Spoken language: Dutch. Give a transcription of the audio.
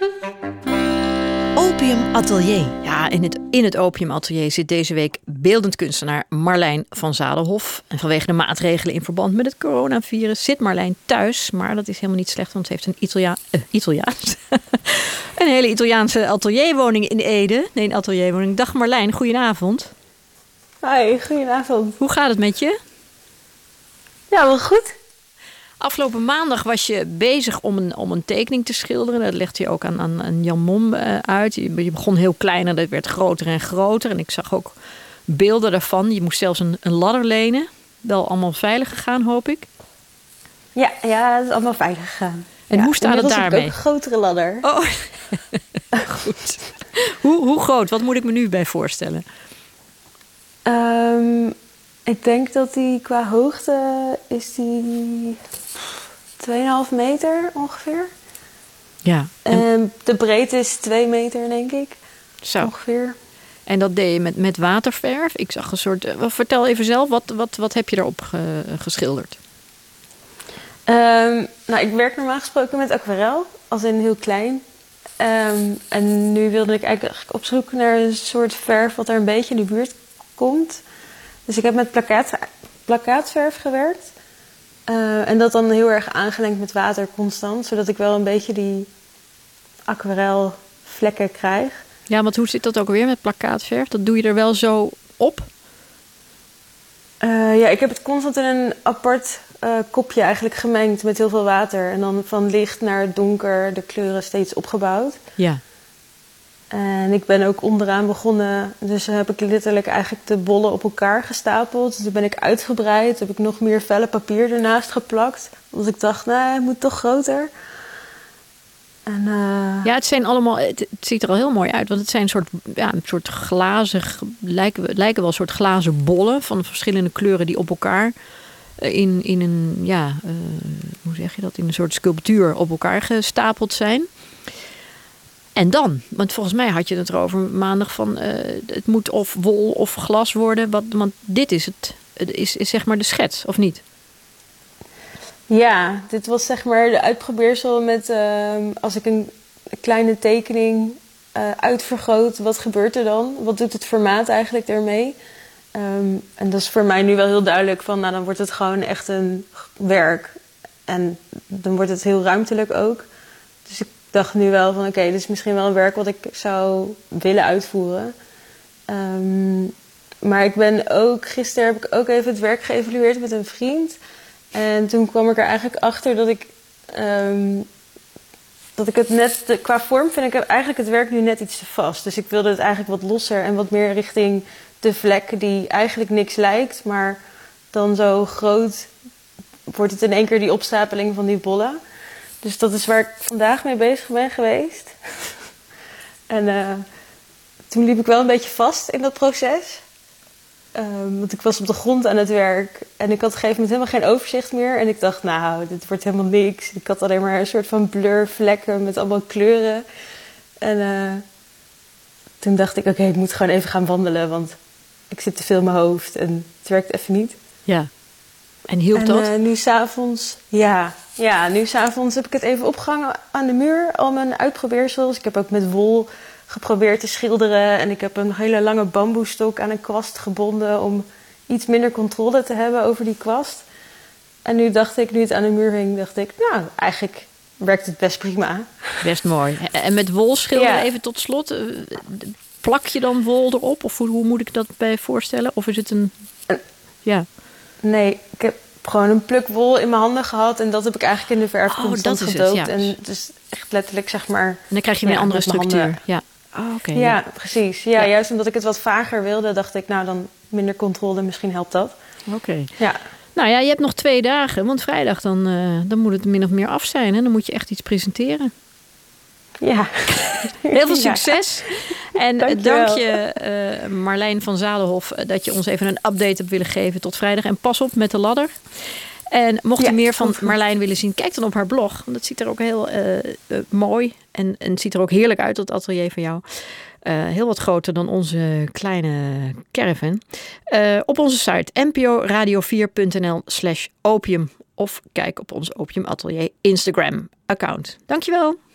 Opium Atelier. Ja, in het Opium Atelier zit deze week beeldend kunstenaar Marlijn van Zadelhoff. En vanwege de maatregelen in verband met het coronavirus zit Marlijn thuis. Maar dat is helemaal niet slecht, want ze heeft een hele Italiaanse atelierwoning in Ede. Nee, een atelierwoning. Dag Marlijn, goedenavond. Hoi, goedenavond. Hoe gaat het met je? Ja, wel goed. Afgelopen maandag was je bezig om een tekening te schilderen. Dat legde je ook aan Jan Mom uit. Je begon heel klein en dat werd groter en groter. En ik zag ook beelden daarvan. Je moest zelfs een ladder lenen. Wel allemaal veilig gegaan, hoop ik. Ja, het is allemaal veilig gegaan. En hoe staat het daarmee? Ook een grotere ladder. Oh, goed. Hoe groot? Wat moet ik me nu bij voorstellen? Ik denk dat die qua hoogte is die 2,5 meter ongeveer. Ja. En de breedte is 2 meter, denk ik. Zo. Ongeveer. En dat deed je met waterverf. Ik zag een soort... vertel even zelf, wat heb je erop geschilderd? Ik werk normaal gesproken met aquarel, als in heel klein. En nu wilde ik eigenlijk op zoek naar een soort verf wat er een beetje in de buurt komt. Dus ik heb met plakkaatverf gewerkt. En dat dan heel erg aangelengd met water constant. Zodat ik wel een beetje die aquarelvlekken krijg. Ja, want hoe zit dat ook weer met plakkaatverf? Dat doe je er wel zo op? Ik heb het constant in een apart kopje eigenlijk gemengd met heel veel water. En dan van licht naar donker de kleuren steeds opgebouwd. Ja. En ik ben ook onderaan begonnen. Dus heb ik letterlijk eigenlijk de bollen op elkaar gestapeld. Dus toen ben ik uitgebreid. Heb ik nog meer vellen papier ernaast geplakt. Want ik dacht, het moet toch groter. En, Ja, het zijn allemaal. Het ziet er al heel mooi uit. Want het zijn een soort glazig. Lijken wel een soort glazen bollen van verschillende kleuren die op elkaar in een hoe zeg je dat? In een soort sculptuur op elkaar gestapeld zijn. En dan, want volgens mij had je het erover maandag van het moet of wol of glas worden. Want dit is is zeg maar de schets, of niet? Ja, dit was zeg maar de uitprobeersel met als ik een kleine tekening uitvergroot, wat gebeurt er dan? Wat doet het formaat eigenlijk ermee? En dat is voor mij nu wel heel duidelijk van, dan wordt het gewoon echt een werk. En dan wordt het heel ruimtelijk ook. Dus ik dacht nu wel van oké, dit is misschien wel een werk wat ik zou willen uitvoeren. Maar gisteren heb ik ook even het werk geëvalueerd met een vriend. En toen kwam ik er eigenlijk achter dat ik het net... Qua vorm vind ik eigenlijk het werk nu net iets te vast. Dus ik wilde het eigenlijk wat losser en wat meer richting de vlek die eigenlijk niks lijkt. Maar dan zo groot wordt het in één keer die opstapeling van die bollen. Dus dat is waar ik vandaag mee bezig ben geweest. En toen liep ik wel een beetje vast in dat proces. Want ik was op de grond aan het werk. En ik had op een gegeven moment helemaal geen overzicht meer. En ik dacht, dit wordt helemaal niks. Ik had alleen maar een soort van blurvlekken met allemaal kleuren. En toen dacht ik, oké, ik moet gewoon even gaan wandelen. Want ik zit te veel in mijn hoofd en het werkt even niet. Ja. En hielp dat? Nu s'avonds... Ja, nu s'avonds heb ik het even opgehangen aan de muur. Al mijn uitprobeersels. Ik heb ook met wol geprobeerd te schilderen. En ik heb een hele lange bamboestok aan een kwast gebonden om iets minder controle te hebben over die kwast. En nu het aan de muur hing, dacht ik, eigenlijk werkt het best prima. Best mooi. En met wol schilderen even tot slot. Plak je dan wol erop? Of hoe moet ik dat bij voorstellen? Of is het een... Ja. Nee, ik heb gewoon een pluk wol in mijn handen gehad. En dat heb ik eigenlijk in de verf constant gedoopt. Het, ja. En dus echt letterlijk zeg maar... En dan krijg je weer een andere structuur. Ja. Okay, ja, precies. Ja, juist omdat ik het wat vager wilde, dacht ik, dan minder controle, misschien helpt dat. Oké. Ja. Nou ja, je hebt nog 2 dagen, want vrijdag dan moet het min of meer af zijn. Hè? Dan moet je echt iets presenteren. Ja. Heel veel succes. En dank je Marlijn van Zadelhoff dat je ons even een update hebt willen geven tot vrijdag. En pas op met de ladder. En mocht u meer van Marlijn willen zien, kijk dan op haar blog. Want dat ziet er ook heel mooi en het ziet er ook heerlijk uit, dat atelier van jou. Heel wat groter dan onze kleine caravan. Op onze site nporadio4.nl/opium. Of kijk op ons Opium Atelier Instagram account. Dankjewel.